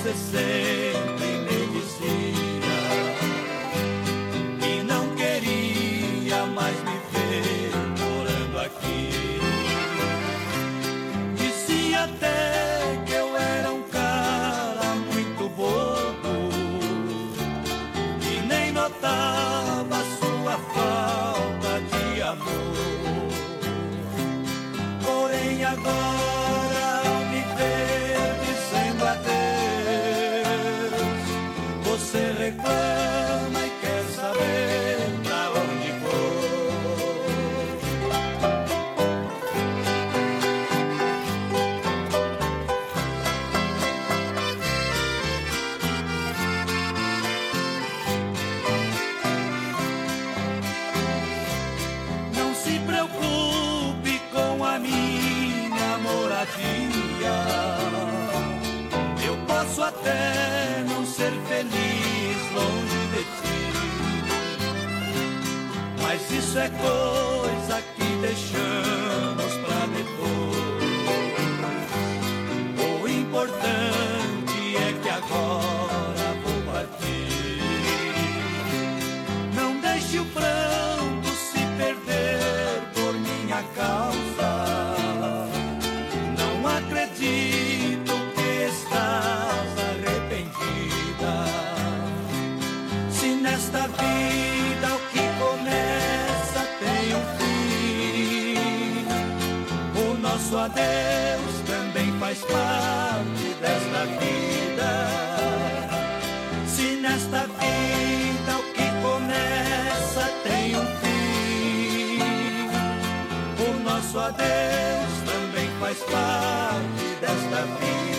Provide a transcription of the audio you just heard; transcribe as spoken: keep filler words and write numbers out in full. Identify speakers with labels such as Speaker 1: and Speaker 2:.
Speaker 1: você sempre me dizia que não queria mais me ver morando aqui. Dizia até que eu era um cara muito bobo e nem notava sua falta de amor. Porém agora ao me ver dizendo adeus, você reclama e quer saber pra onde Não se preocupe com a minha moradia. Eu posso até não ser feliz longe de ti, mas isso é coisa que deixamos pra depois. O importante é que agora vou partir. Não deixe o pranto se perder por minha causa. Não acredito que estás arrependida. Se nesta vida o que começa tem um fim, o nosso adeus também faz parte desta vida. Se nesta vida o que começa tem um fim, o nosso adeus também faz parte desta vida.